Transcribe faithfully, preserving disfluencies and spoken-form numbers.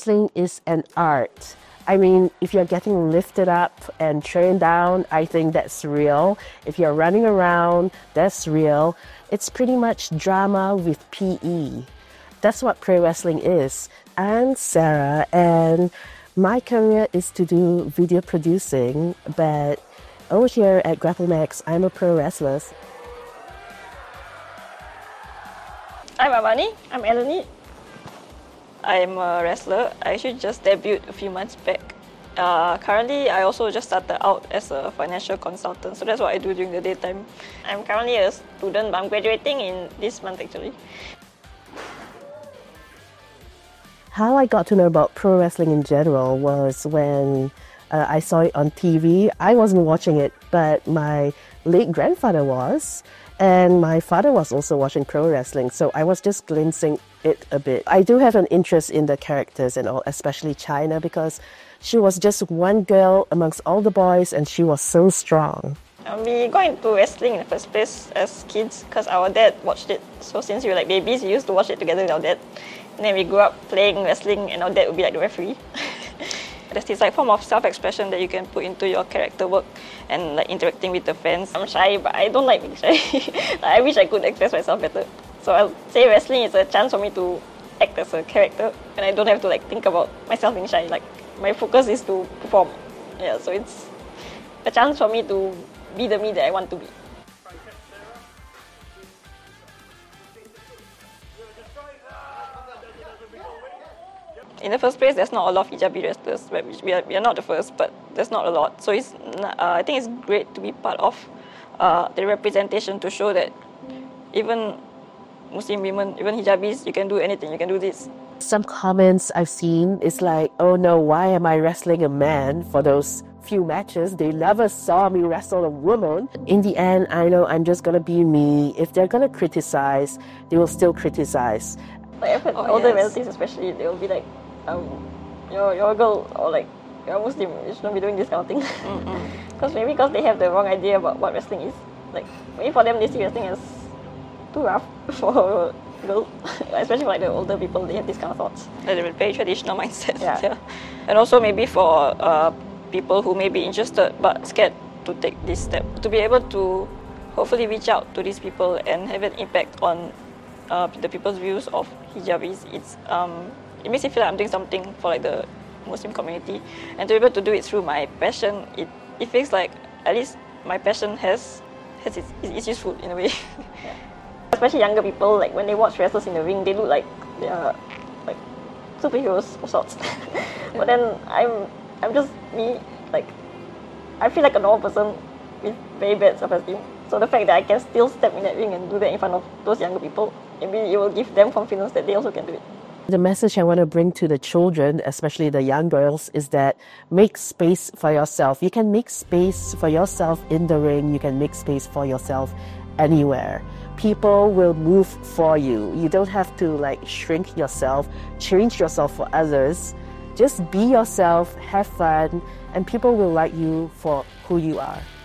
wrestling is an art. I mean, if you're getting lifted up and turned down, I think that's real. If you're running around, that's real. It's pretty much drama with P E. That's what pro wrestling is. I'm Sarah, and my career is to do video producing, but over here at GrappleMax, I'm a pro wrestler. I'm Amani. I'm Eleni. I'm a wrestler. I actually just debuted a few months back. Uh, currently, I also just started out as a financial consultant, so that's what I do during the daytime. I'm currently a student, but I'm graduating in this month actually. How I got to know about pro wrestling in general was when uh, I saw it on T V. I wasn't watching it, but my late grandfather was. And my father was also watching pro wrestling, so I was just glimpsing it a bit. I do have an interest in the characters and all, especially Chyna, because she was just one girl amongst all the boys and she was so strong. We got into wrestling in the first place as kids because our dad watched it. So since we were like babies, we used to watch it together with our dad. And then we grew up playing wrestling and our dad would be like the referee. There's this like form of self-expression that you can put into your character work and like interacting with the fans. I'm shy, but I don't like being shy. I wish I could express myself better. So I'll say wrestling is a chance for me to act as a character, and I don't have to like think about myself being shy. Like my focus is to perform. Yeah, so it's a chance for me to be the me that I want to be. In the first place, there's not a lot of hijabi wrestlers. We are, we are not the first, but there's not a lot. So it's, uh, I think it's great to be part of uh, the representation to show that even Muslim women, even hijabis, you can do anything, you can do this. Some comments I've seen is like, oh no, why am I wrestling a man for those few matches? They never saw me wrestle a woman. In the end, I know I'm just gonna be me. If they're gonna criticize, they will still criticize. Like I've heard oh, older yes. relatives especially, they will be like, um, you're, you're a girl, or like, you're a Muslim, you shouldn't be doing this kind of thing. Because mm-hmm. maybe because they have the wrong idea about what wrestling is. Like, maybe for them, they see wrestling as too rough for girls. Especially for like the older people, they have these kind of thoughts. Like a very traditional mindset. Yeah. yeah. And also maybe for uh, people who may be interested but scared to take this step, to be able to hopefully reach out to these people and have an impact on uh, the people's views of hijabis. It's um, it makes me feel like I'm doing something for like the Muslim community, and to be able to do it through my passion, it, it feels like at least my passion has has its, it's useful in a way. Yeah. Especially younger people, like when they watch wrestlers in the ring, they look like they are like superheroes of sorts. But then I'm I'm just me, like I feel like a normal person with very bad self-esteem. So the fact that I can still step in that ring and do that in front of those younger people, maybe it will give them confidence that they also can do it. The message I want to bring to the children, especially the young girls, is that make space for yourself. You can make space for yourself in the ring. You can make space for yourself anywhere. People will move for you. You don't have to like shrink yourself, change yourself for others. Just be yourself, have fun, and people will like you for who you are.